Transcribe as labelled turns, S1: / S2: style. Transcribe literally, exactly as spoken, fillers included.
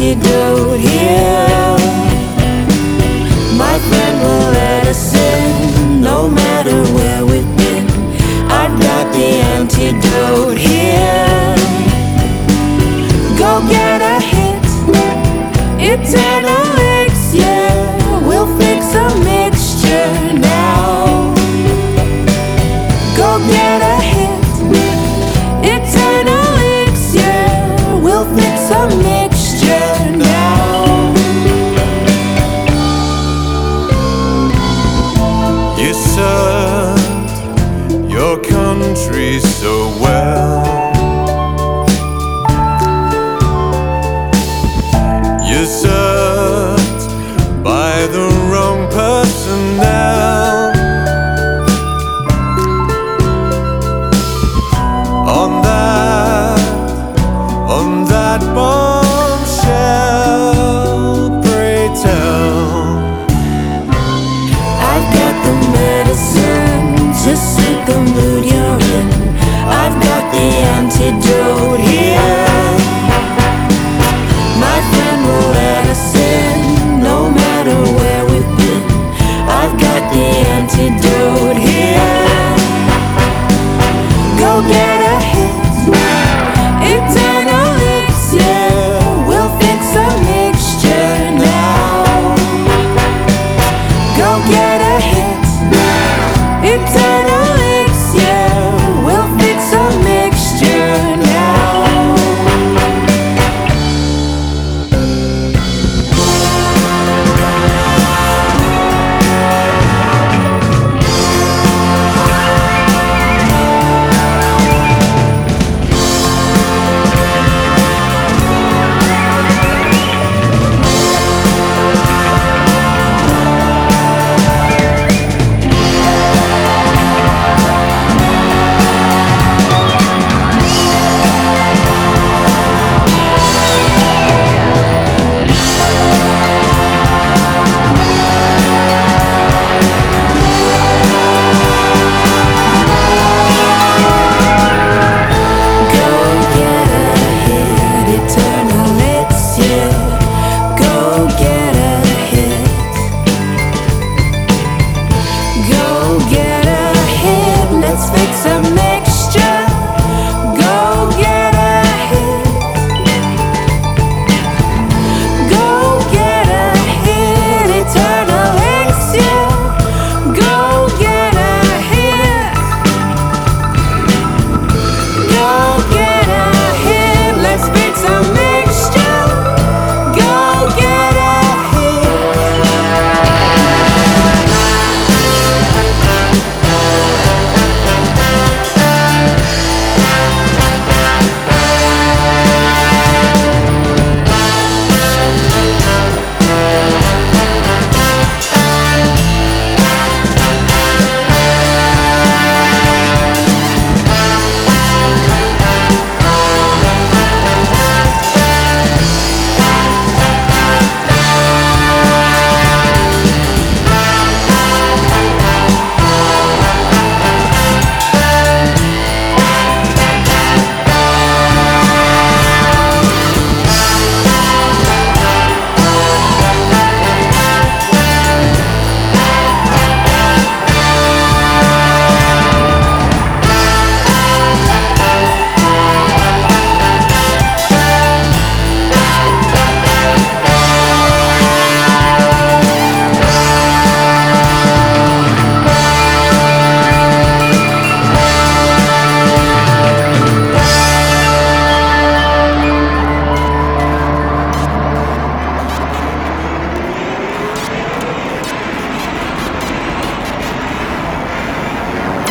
S1: antidote here. My friend will let us in, no matter where we've been. I've got the antidote here. Go get a hit, it's an elixir. We'll fix a mixture now. Go get a hit, it's an elixir. We'll fix a mixture now.
S2: You served your country so well. You served by the wrong personnel. On that, on that bombshell, pray tell.
S1: I've got the medicine to suit the mood you're in. I've got the antidote here.